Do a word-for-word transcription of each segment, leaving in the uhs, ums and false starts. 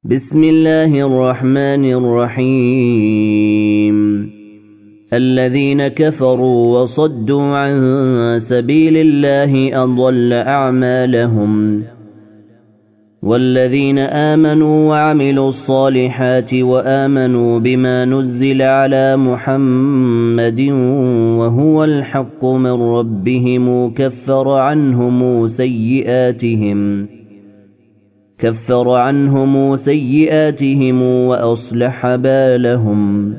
بسم الله الرحمن الرحيم الذين كفروا وصدوا عن سبيل الله أضل أعمالهم والذين آمنوا وعملوا الصالحات وآمنوا بما نزل على محمد وهو الحق من ربهم كفر عنهم سيئاتهم كفر عنهم سيئاتهم وأصلح بالهم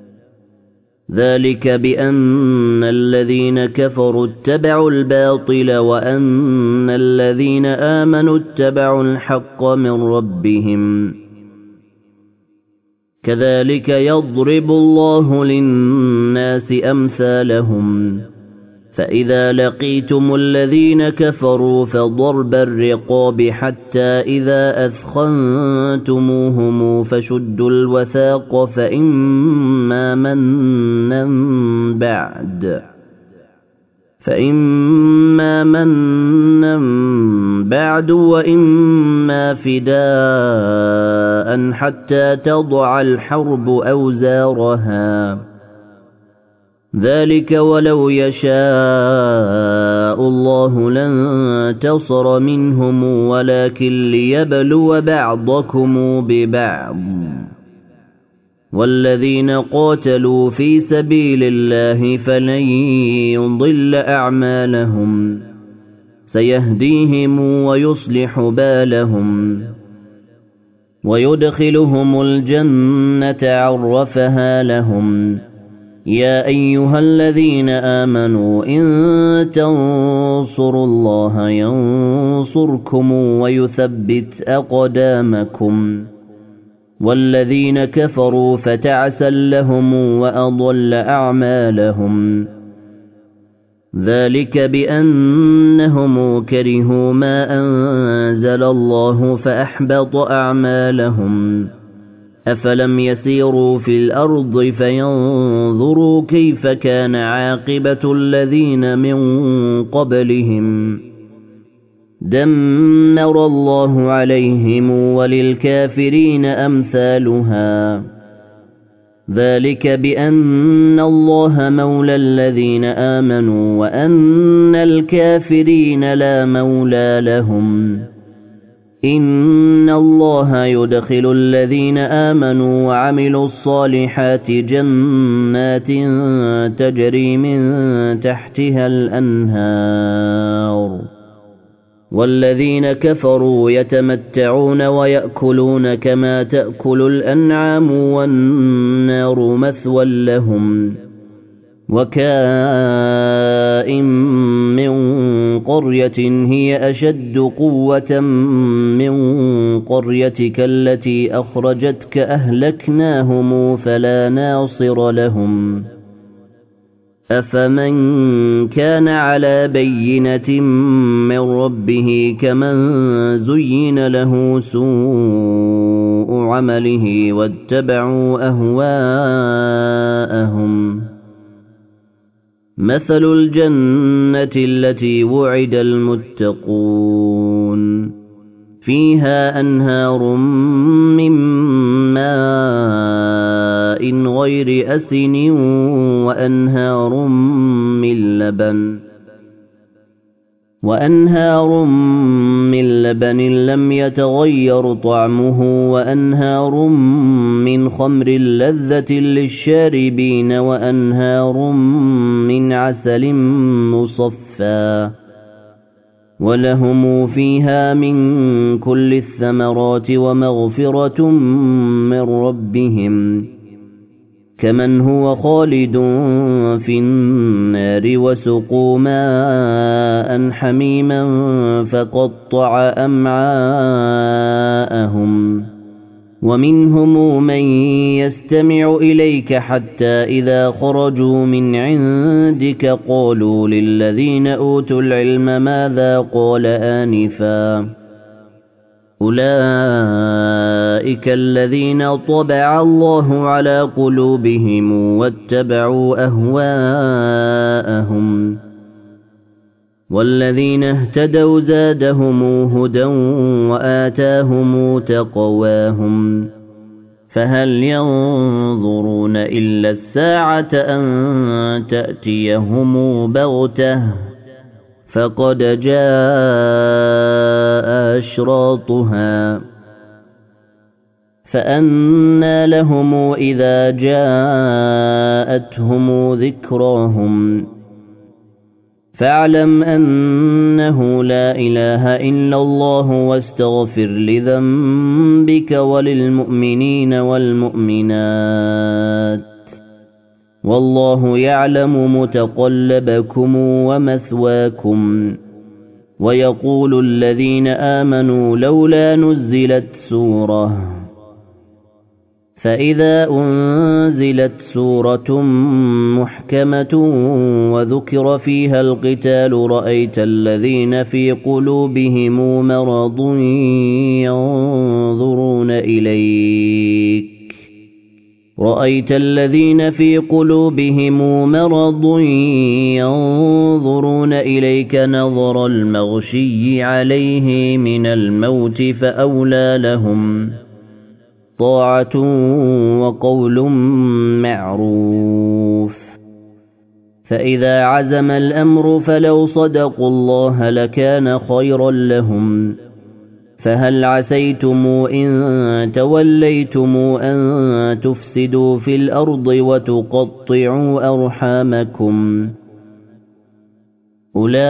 ذلك بأن الذين كفروا اتبعوا الباطل وأن الذين آمنوا اتبعوا الحق من ربهم كذلك يضرب الله للناس أمثالهم فإذا لقيتم الذين كفروا فضرب الرقاب حتى إذا أثخنتموهم فشدوا الوثاق فإما منا بعد فإما منا بعد وإما فداء حتى تضع الحرب أوزارها ذلك ولو يشاء الله لانتصر منهم ولكن ليبلو بعضكم ببعض والذين قاتلوا في سبيل الله فلن يضل أعمالهم سيهديهم ويصلح بالهم ويدخلهم الجنة عرفها لهم يا أيها الذين آمنوا إن تنصروا الله ينصركم ويثبت أقدامكم والذين كفروا فتعسا لهم وأضل أعمالهم ذلك بأنهم كرهوا ما أنزل الله فأحبط أعمالهم أفلم يسيروا في الأرض فينظروا كيف كان عاقبة الذين من قبلهم دمر الله عليهم وللكافرين أمثالها ذلك بأن الله مولى الذين آمنوا وأن الكافرين لا مولى لهم إن الله يدخل الذين آمنوا وعملوا الصالحات جنات تجري من تحتها الأنهار والذين كفروا يتمتعون ويأكلون كما تأكل الأنعام والنار مثوى لهم وكائن من قرية هي أشد قوة من قريتك التي أخرجتك أهلكناهم فلا ناصر لهم أفمن كان على بينة من ربه كمن زين له سوء عمله واتبعوا أهواءهم مثل الجنة التي وعد المتقون فيها أنهار من ماء غير أسن وأنهار من لبن وأنهار من لبن لم يتغير طعمه وأنهار من خمر لذة للشاربين وأنهار من عسل مصفى ولهم فيها من كل الثمرات ومغفرة من ربهم كمن هو خالد في النار وسقوا ماء حميما فقطع أمعاءهم ومنهم من يستمع إليك حتى إذا خرجوا من عندك قالوا للذين أوتوا العلم ماذا قال آنفا أولئك الذين طبع الله على قلوبهم واتبعوا أهواءهم والذين اهتدوا زادهم هدى وآتاهم تقواهم فهل ينظرون إلا الساعة أن تأتيهم بغتة فقد جاء أشراطها فأنى لهم إذا جاءتهم ذكراهم فاعلم أنه لا إله إلا الله واستغفر لذنبك وللمؤمنين والمؤمنات والله يعلم متقلبكم ومثواكم ويقول الذين آمنوا لولا نزلت سورة فإذا أنزلت سورة محكمة وذكر فيها القتال رأيت الذين في قلوبهم مرض ينظرون إليك رأيت الذين في قلوبهم مرض ينظرون إليك نظر المغشي عليه من الموت فأولى لهم طاعة وقول معروف فإذا عزم الأمر فلو صدقوا الله لكان خيرا لهم فهل عسيتم إن توليتم أن تفسدوا في الأرض وتقطعوا أرحامكم أولئك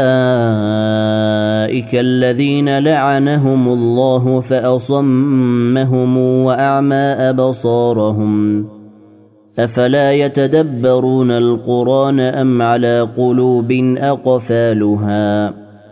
الذين لعنهم الله فأصمهم وأعمى أبصارهم أفلا يتدبرون القرآن أم على قلوب أقفالها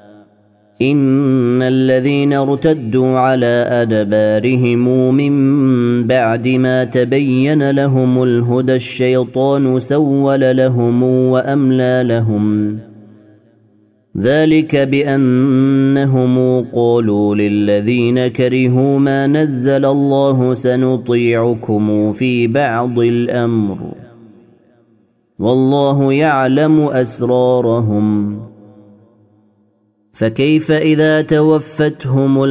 إن الذين ارتدوا على أدبارهم من بعد ما تبين لهم الهدى الشيطان سول لهم وأملى لهم ذلك بأنهم قالوا للذين كرهوا ما نزل الله سنطيعكم في بعض الأمر والله يعلم أسرارهم فكيف إذا توفتهم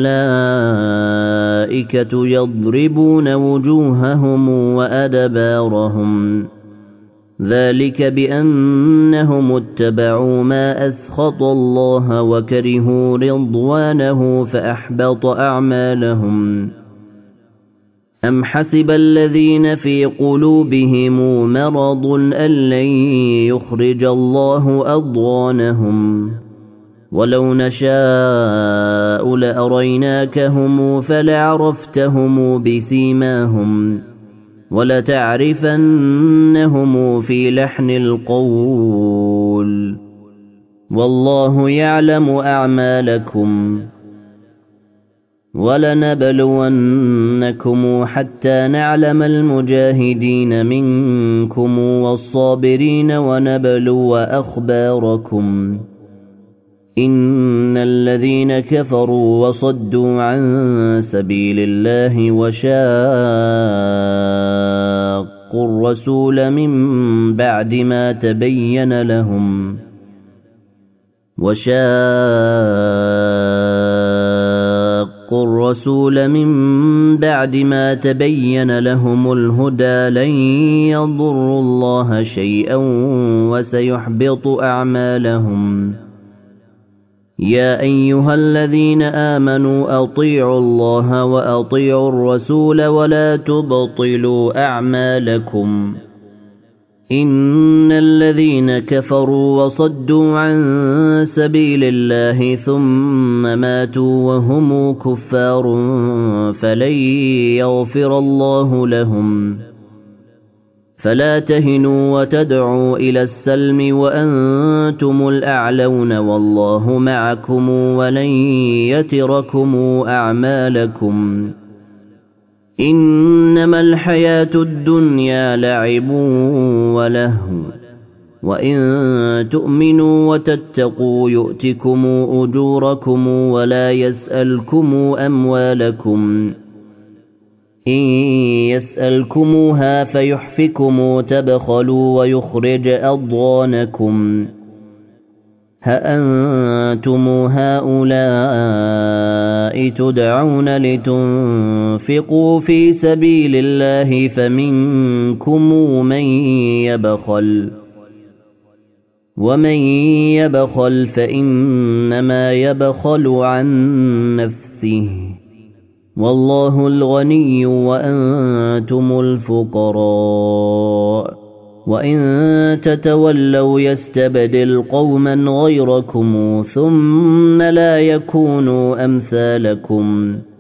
الملائكة يضربون وجوههم وأدبارهم ذلك بأنهم اتبعوا ما أسخط الله وكرهوا رضوانه فأحبط أعمالهم أم حسب الذين في قلوبهم مرض أن لن يخرج الله أضغانهم ولو نشاء لأريناكهم فلعرفتهم بسيماهم ولتعرفنهم في لحن القول والله يعلم أعمالكم ولنبلونكم حتى نعلم المجاهدين منكم والصابرين ونبلو أخباركم إن الذين كفروا وصدوا عن سبيل الله وشاقوا الرسول من بعد ما تبين لهم وشاقوا الرسول من بعد ما تبين لهم الهدى لن يضروا الله شيئا وسيحبط أعمالهم يا أيها الذين آمنوا أطيعوا الله وأطيعوا الرسول ولا تبطلوا أعمالكم إن الذين كفروا وصدوا عن سبيل الله ثم ماتوا وهم كفار فلن يغفر الله لهم فلا تهنوا وتدعوا إلى السلم وأنتم الأعلون والله معكم ولن يتركم أعمالكم إنما الحياة الدنيا لعب ولهو وإن تؤمنوا وتتقوا يؤتكم أجوركم ولا يسألكم أموالكم إن يسألكموها فيحفكم تبخلوا ويخرج أضغانكم ها أنتم هؤلاء تدعون لتنفقوا في سبيل الله فمنكم من يبخل ومن يبخل فإنما يبخل عن نفسه والله الغني وأنتم الفقراء وإن تتولوا يستبدل قوما غيركم ثم لا يكونوا أمثالكم